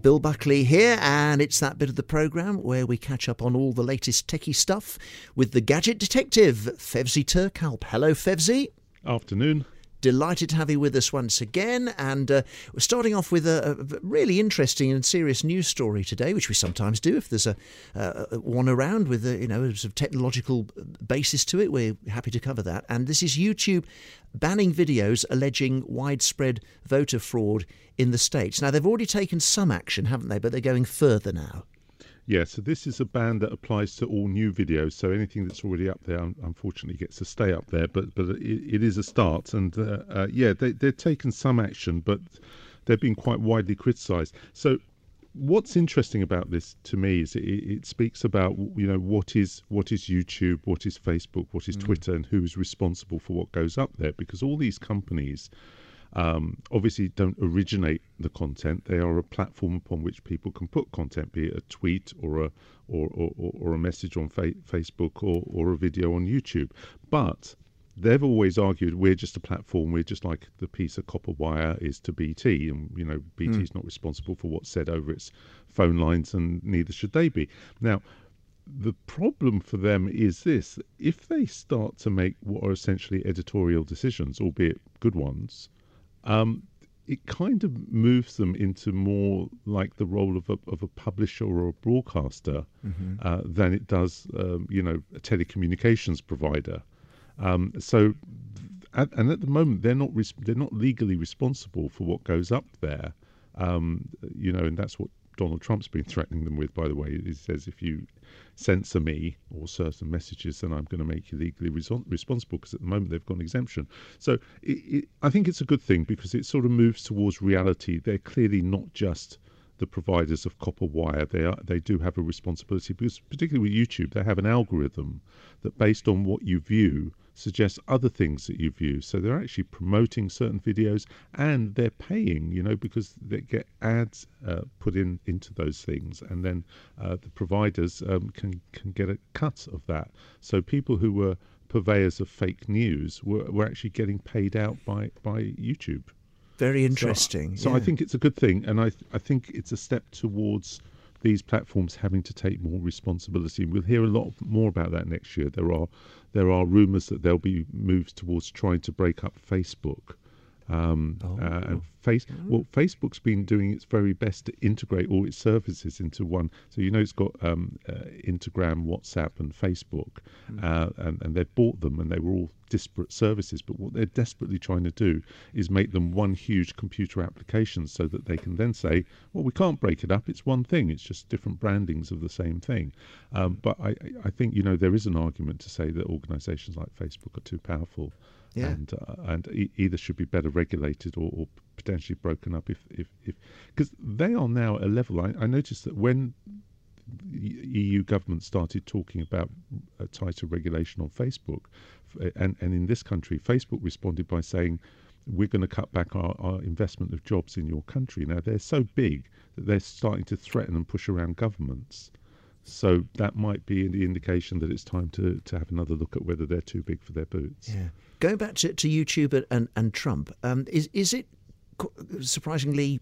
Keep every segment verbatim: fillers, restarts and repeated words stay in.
Bill Buckley here, and it's that bit of the programme where we catch up on all the latest techie stuff with the gadget detective, Fevzi Turkalp. Hello, Fevzi. Afternoon. Delighted to have you with us once again, and uh, we're starting off with a, a really interesting and serious news story today, which we sometimes do if there's a uh, one around with a, you know, a sort of technological basis to it. We're happy to cover that. And this is YouTube banning videos alleging widespread voter fraud in the States. Now, they've already taken some action, haven't they? But they're going further now. Yeah, so this is a ban that applies to all new videos. So anything that's already up there, unfortunately, gets to stay up there. But but it, it is a start. And uh, uh, yeah, they, they've taken some action, but they've been quite widely criticised. So what's interesting about this to me is it, it speaks about, you know, what is what is YouTube, what is Facebook, what is mm. Twitter, and who is responsible for what goes up there. Because all these companies Um, obviously don't originate the content. They are a platform upon which people can put content, be it a tweet or a or or, or a message on fa- Facebook or, or a video on YouTube. But they've always argued we're just a platform. We're just like the piece of copper wire is to B T, and you know B T is mm. not responsible for what's said over its phone lines, and neither should they be. Now, the problem for them is this: if they start to make what are essentially editorial decisions, albeit good ones, Um, it kind of moves them into more like the role of a, of a publisher or a broadcaster mm-hmm. uh, than it does, um, you know, a telecommunications provider. Um, so, at, and at the moment, they're not res- they're not legally responsible for what goes up there. Um, you know, and that's what Donald Trump's been threatening them with, by the way. He says if you censor me or certain messages, then I'm going to make you legally res- responsible, because at the moment they've got an exemption. So it, it, I think it's a good thing, because it sort of moves towards reality. They're clearly not just the providers of copper wire. They are, they do have a responsibility, because particularly with YouTube, they have an algorithm that, based on what you view, suggests other things that you view. So they're actually promoting certain videos, and they're paying, you know, because they get ads uh, put in into those things, and then uh, the providers um, can can get a cut of that. So people who were purveyors of fake news were, were actually getting paid out by, by YouTube. Very interesting. So, so yeah. I think it's a good thing, and I th- I think it's a step towards these platforms having to take more responsibility. We'll hear a lot more about that next year. There are there are rumours that there'll be moves towards trying to break up Facebook. Um, oh. uh, and face, well, Facebook's been doing its very best to integrate all its services into one. So, you know, it's got um, uh, Instagram, WhatsApp, and Facebook, mm. uh, and, and they've bought them, and they were all disparate services. But what they're desperately trying to do is make them one huge computer application, so that they can then say, well, we can't break it up. It's one thing. It's just different brandings of the same thing. Um, but I, I think, you know, there is an argument to say that organisations like Facebook are too powerful. Yeah. And uh, and e- either should be better regulated or, or potentially broken up, if if if because they are now at a level. I, I noticed that when the E U government started talking about a tighter regulation on Facebook, and and in this country, Facebook responded by saying, we're going to cut back our, our investment of jobs in your country. Now, they're so big that they're starting to threaten and push around governments. So that might be the indication that it's time to, to have another look at whether they're too big for their boots. Yeah. Going back to, to YouTube and, and Trump, um, is is it surprisingly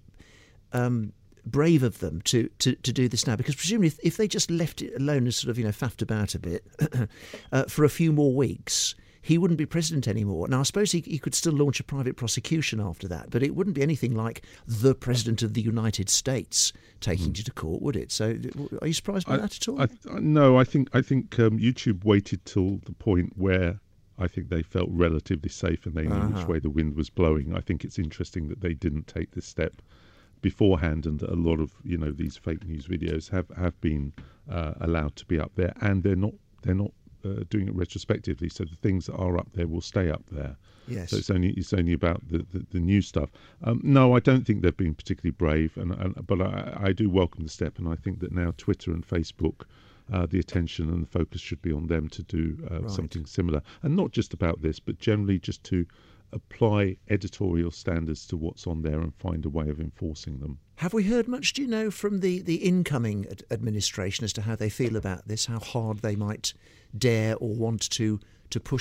um, brave of them to, to, to do this now? Because presumably if, if they just left it alone and sort of, you know, faffed about a bit uh, for a few more weeks, he wouldn't be president anymore. Now, I suppose he, he could still launch a private prosecution after that, but it wouldn't be anything like the President of the United States taking mm. you to court, would it? So are you surprised by I, that at all? I, I, no, I think I think um, YouTube waited till the point where I think they felt relatively safe and they knew uh-huh. which way the wind was blowing. I think it's interesting that they didn't take this step beforehand, and a lot of, you know, these fake news videos have, have been uh, allowed to be up there, and they're not they're not Uh, doing it retrospectively, so the things that are up there will stay up there. Yes. So it's only it's only about the, the, the new stuff. Um, no, I don't think they've been particularly brave, and, and but I, I do welcome the step, and I think that now Twitter and Facebook, uh, the attention and the focus should be on them to do uh, right. something similar, and not just about this, but generally just to apply editorial standards to what's on there and find a way of enforcing them. Have we heard much, do you know, from the, the incoming ad- administration as to how they feel about this, how hard they might dare or want to to push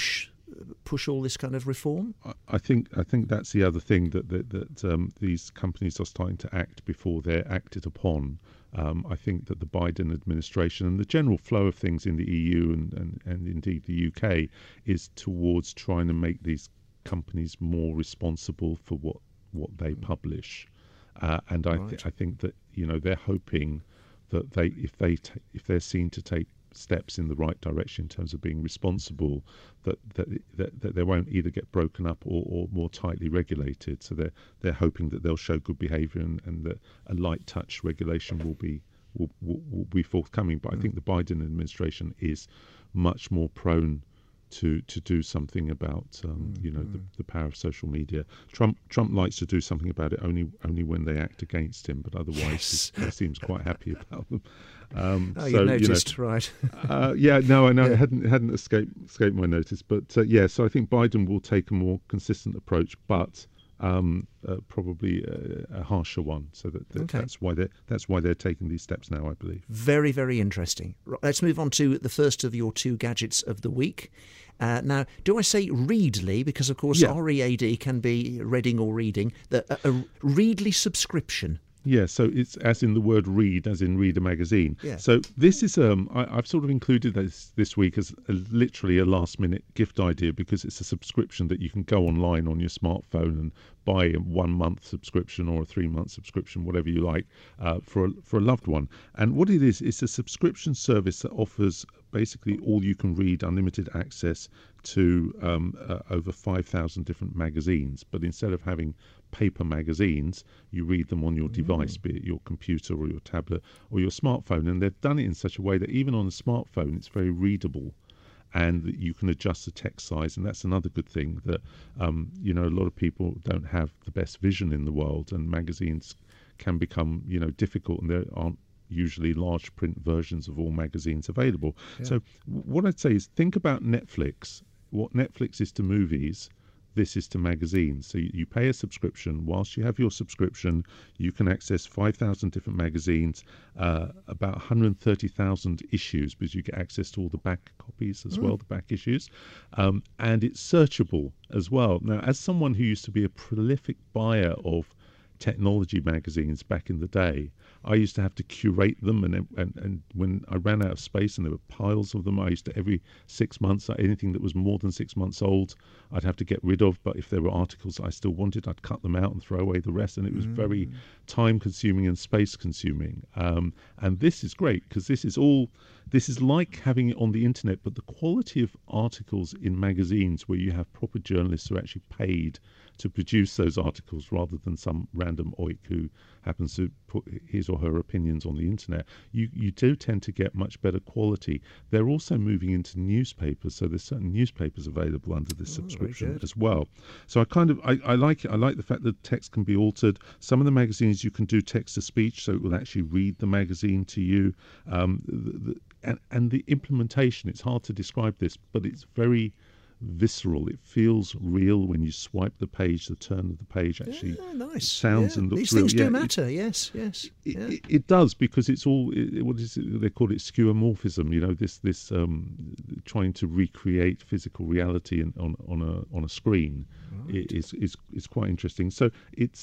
push all this kind of reform? I think I think that's the other thing that that, that um, these companies are starting to act before they're acted upon. Um, I think that the Biden administration and the general flow of things in the E U and, and, and indeed the U K is towards trying to make these companies more responsible for what, what they publish. Uh, and I, th- Right. I think that, you know, they're hoping that they if they t- if they're seen to take steps in the right direction in terms of being responsible, that that that, that they won't either get broken up or, or more tightly regulated. So they're they're hoping that they'll show good behaviour and, and that a light touch regulation will be will, will, will be forthcoming. But I think the Biden administration is much more prone to to do something about um, you know the, the power of social media. Trump Trump likes to do something about it only only when they act against him, but otherwise Yes. he, he seems quite happy about them. Um, Oh, so, you noticed, you know, right? uh, yeah, no, I know Yeah. it hadn't it hadn't escaped escaped my notice, but uh, yeah. So I think Biden will take a more consistent approach, but um, uh, probably a, a harsher one. So that, that Okay. that's why they that's why they're taking these steps now, I believe. Very, very interesting. Right, let's move on to the first of your two gadgets of the week. Uh, now, do I say Readly? Because, of course, Yeah. R E A D can be reading or reading. The, a, a Readly subscription. Yeah, so it's as in the word read, as in read a magazine. Yeah. So this is um, I, I've sort of included this this week as a, literally a last minute gift idea because it's a subscription that you can go online on your smartphone and buy a one month subscription or a three month subscription, whatever you like, uh, for a, for a loved one. And what it is, it's a subscription service that offers basically all you can read, unlimited access to um, uh, over five thousand different magazines. But instead of having paper magazines, you read them on your device, be it your computer or your tablet or your smartphone. And they've done it in such a way that even on a smartphone, it's very readable and that you can adjust the text size. And that's another good thing that, um, you know, a lot of people don't have the best vision in the world, and magazines can become, you know, difficult, and there aren't usually large print versions of all magazines available. Yeah. So w- what I'd say is think about Netflix. What Netflix is to movies, this is to magazines. So you, you pay a subscription. Whilst you have your subscription, you can access five thousand different magazines, uh, about one hundred thirty thousand issues, because you get access to all the back copies as well, the back issues. Um, and it's searchable as well. Now, as someone who used to be a prolific buyer of technology magazines back in the day, I used to have to curate them, and, and and when I ran out of space and there were piles of them, I used to every six months, anything that was more than six months old, I'd have to get rid of. But if there were articles that I still wanted, I'd cut them out and throw away the rest, and it was very time consuming and space consuming. Um, and this is great because this is all, this is like having it on the internet, but the quality of articles in magazines where you have proper journalists who are actually paid to produce those articles rather than some random oik who happens to put his or her opinions on the internet, you, you do tend to get much better quality. They're also moving into newspapers, so there's certain newspapers available under this Oh, very subscription good. as well. So I kind of I, I like it. I like the fact that text can be altered. Some of the magazines you can do text to speech, so it will actually read the magazine to you. Um, the, the, and, and the implementation, it's hard to describe this, but it's very visceral. It feels real when you swipe the page. The turn of the page actually Yeah, nice. sounds Yeah. and looks These real. things Yeah, do it- matter. Yes, yes. it, yeah. it, it does, because it's all it, what is it, they call it skeuomorphism. You know, this this um, trying to recreate physical reality in, on on a on a screen Right. is is is quite interesting. So it's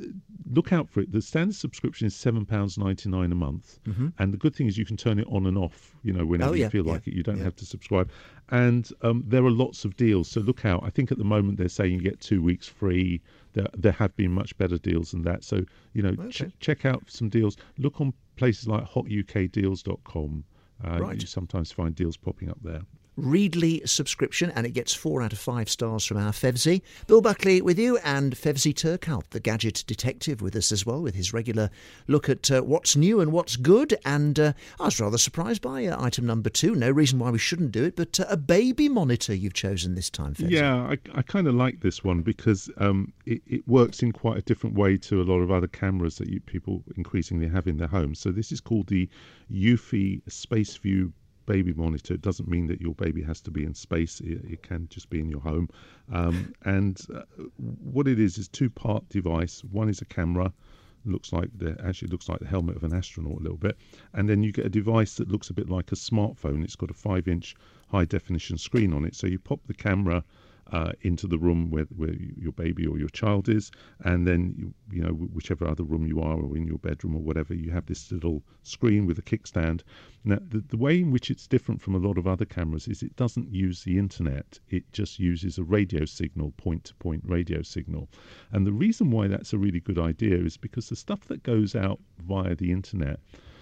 look out for it. The standard subscription is seven pounds ninety nine a month, Mhm. and the good thing is you can turn it on and off. You know, whenever Oh, you yeah, feel yeah, like it, you don't yeah. have to subscribe. And um, there are lots of deals. So look out. I think at the moment they're saying you get two weeks free. There, there have been much better deals than that. So, you know, ch- Okay. check out some deals. Look on places like hot u k deals dot com. Uh, Right. You sometimes find deals popping up there. Readly subscription, and it gets four out of five stars from our Fevsy. Bill Buckley with you, and Fevsy Turkhout, the gadget detective, with us as well, with his regular look at uh, what's new and what's good. And uh, I was rather surprised by uh, item number two. No reason why we shouldn't do it, but uh, a baby monitor you've chosen this time, Fevsy. Yeah, I, I kind of like this one because um, it, it works in quite a different way to a lot of other cameras that you, people increasingly have in their homes. So this is called the Eufy Space View baby monitor. It doesn't mean that your baby has to be in space. It, it can just be in your home. Um, and uh, what it is is two-part device. One is a camera. looks like the actually looks like the helmet of an astronaut a little bit, and then you get a device that looks a bit like a smartphone. It's got a five-inch high-definition screen on it, so you pop the camera Uh, into the room where, where your baby or your child is, and then you, you know whichever other room you are, or in your bedroom or whatever, you have this little screen with a kickstand. Now, the, the way in which it's different from a lot of other cameras is it doesn't use the internet. It just uses a radio signal, point-to-point radio signal. And the reason why that's a really good idea is because the stuff that goes out via the internet,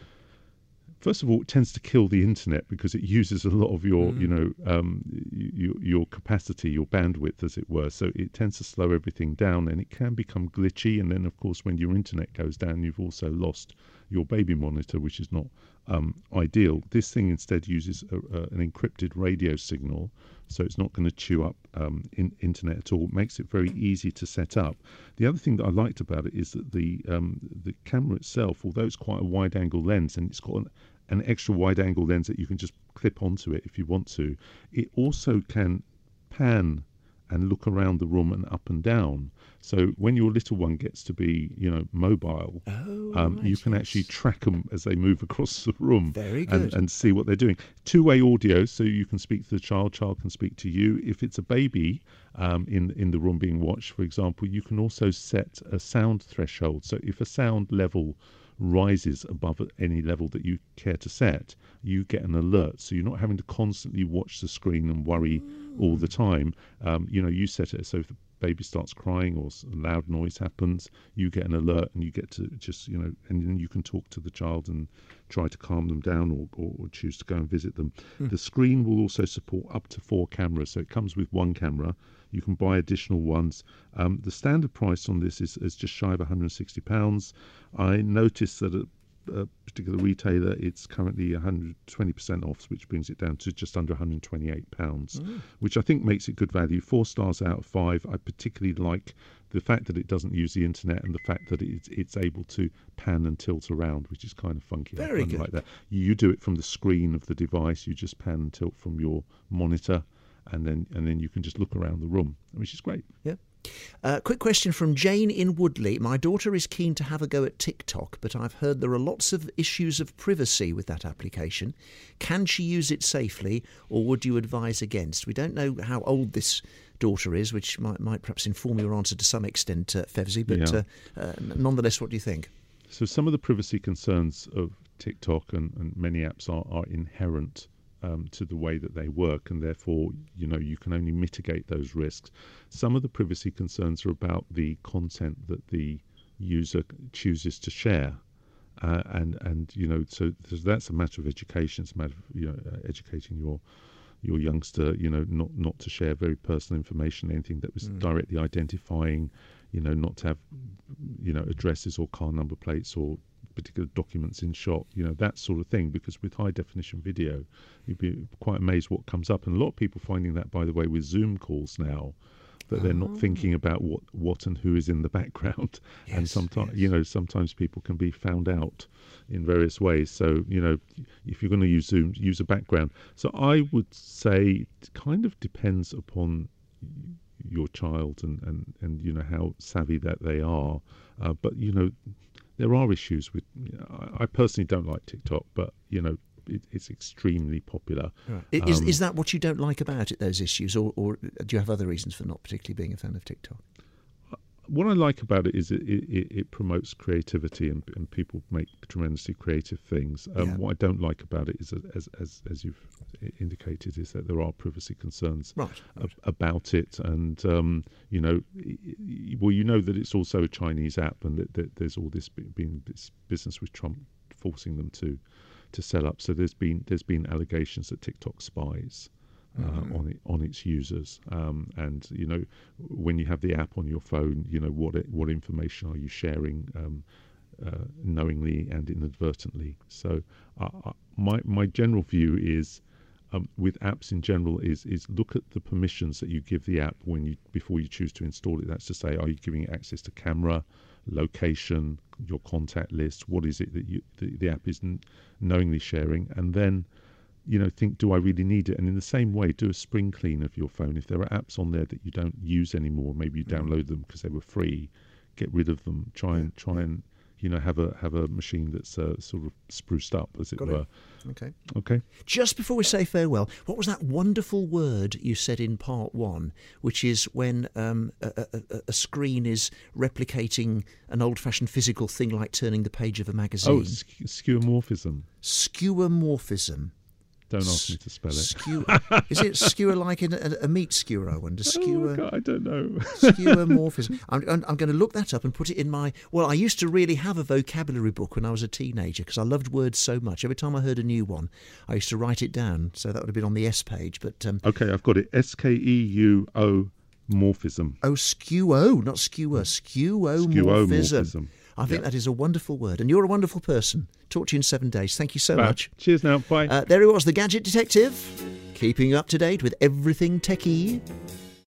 first of all, it tends to kill the internet because it uses a lot of your, mm. you know, um, your, your capacity, your bandwidth, as it were. So it tends to slow everything down, and it can become glitchy. And then, of course, when your internet goes down, you've also lost your baby monitor, which is not um, ideal. This thing instead uses a, a, an encrypted radio signal, so it's not going to chew up um, in, internet at all. It makes it very easy to set up. The other thing that I liked about it is that the um, the camera itself, although it's quite a wide-angle lens, and it's got an an extra wide-angle lens that you can just clip onto it if you want to, it also can pan and look around the room and up and down. So when your little one gets to be, you know, mobile, oh, um, right, you can yes. actually track them as they move across the room. Very good. And, and see what they're doing. Two-way audio, so you can speak to the child, child can speak to you. If it's a baby um, in, in the room being watched, for example, you can also set a sound threshold. So if a sound level rises above any level that you care to set, you get an alert. So you're not having to constantly watch the screen and worry mm. all the time. Um, you know, you set it so if the baby starts crying or a loud noise happens, you get an alert, and you get to just, you know, and then you can talk to the child and try to calm them down, or, or, or choose to go and visit them. Mm. The screen will also support up to four cameras, so it comes with one camera. You can buy additional ones. Um, the standard price on this is, is just shy of one hundred sixty pounds. I noticed that at a particular retailer, it's currently one hundred twenty percent off, which brings it down to just under one hundred twenty-eight pounds, mm. which I think makes it good value. Four stars out of five. I particularly like the fact that it doesn't use the internet, and the fact that it's, it's able to pan and tilt around, which is kind of funky. Very I kind good. of like that. You do it from the screen of the device. You just pan and tilt from your monitor, and then and then you can just look around the room, which is great. Yeah. Uh, quick question from Jane in Woodley. My daughter is keen to have a go at TikTok, but I've heard there are lots of issues of privacy with that application. Can she use it safely, or would you advise against? We don't know how old this daughter is, which might, might perhaps inform your answer to some extent, uh, Fevzi, but yeah. uh, uh, nonetheless, what do you think? So some of the privacy concerns of TikTok and, and many apps are, are inherent Um, to the way that they work, and therefore, you know, you can only mitigate those risks. Some of the privacy concerns are about the content that the user chooses to share, uh, and and you know, so that's a matter of education. It's a matter of, you know, uh, educating your your youngster, you know, not not to share very personal information, anything that was mm. directly identifying, you know, not to have, you know, addresses or car number plates or particular documents in shot, you know, that sort of thing, because with high definition video, you'd be quite amazed what comes up. And a lot of people finding that, by the way, with Zoom calls now, that they're oh. not thinking about what, what and who is in the background. Yes, and sometimes, yes. you know, sometimes people can be found out in various ways. So, you know, if you're going to use Zoom, use a background. So I would say it kind of depends upon your child and, and, and you know, how savvy that they are. Uh, but, you know, there are issues with, you know, I, I personally don't like TikTok, but, you know, it, it's extremely popular. Right. Um, is, is that what you don't like about it, those issues, or, or do you have other reasons for not particularly being a fan of TikTok? What I like about it is it, it, it promotes creativity, and, and people make tremendously creative things. Um, Yeah. What I don't like about it is, as, as as you've indicated, is that there are privacy concerns Right, right. ab- about it. And, um, you know, well, you know that it's also a Chinese app, and that, that there's all this being this business with Trump forcing them to to sell up. So there's been there's been allegations that TikTok spies Uh, mm-hmm. on it, on its users, um, and you know, when you have the app on your phone, you know what it, what information are you sharing, um, uh, knowingly and inadvertently. So, uh, my my general view is, um, with apps in general, is is look at the permissions that you give the app when you before you choose to install it. That's to say, are you giving it access to camera, location, your contact list? What is it that you the, the app is n- knowingly sharing, and then, you know, think, do I really need it? And in the same way, do a spring clean of your phone. If there are apps on there that you don't use anymore, maybe you download them because they were free, get rid of them. Try and try and you know, have a have a machine that's uh, sort of spruced up, as it Got were. it. Okay. Okay. Just before we say farewell, what was that wonderful word you said in part one, which is when um, a, a, a screen is replicating an old-fashioned physical thing like turning the page of a magazine? Oh, sk- skeuomorphism. Skeuomorphism. Don't ask me to spell it. Skewer. Is it skewer like in a, a meat skewer, I wonder? Skewer. Oh, God, I don't know. Skeuomorphism. I'm, I'm, I'm going to look that up and put it in my... Well, I used to really have a vocabulary book when I was a teenager because I loved words so much. Every time I heard a new one, I used to write it down. So that would have been on the S page. But um, Okay, I've got it. S K E U O morphism. Oh, skewo, not skewer. Skeuomorphism. Skeuomorphism. I think Yeah. that is a wonderful word. And you're a wonderful person. Talk to you in seven days. Thank you so Right. much. Cheers now. Bye. Uh, there he was, the Gadget Detective, keeping you up to date with everything techie.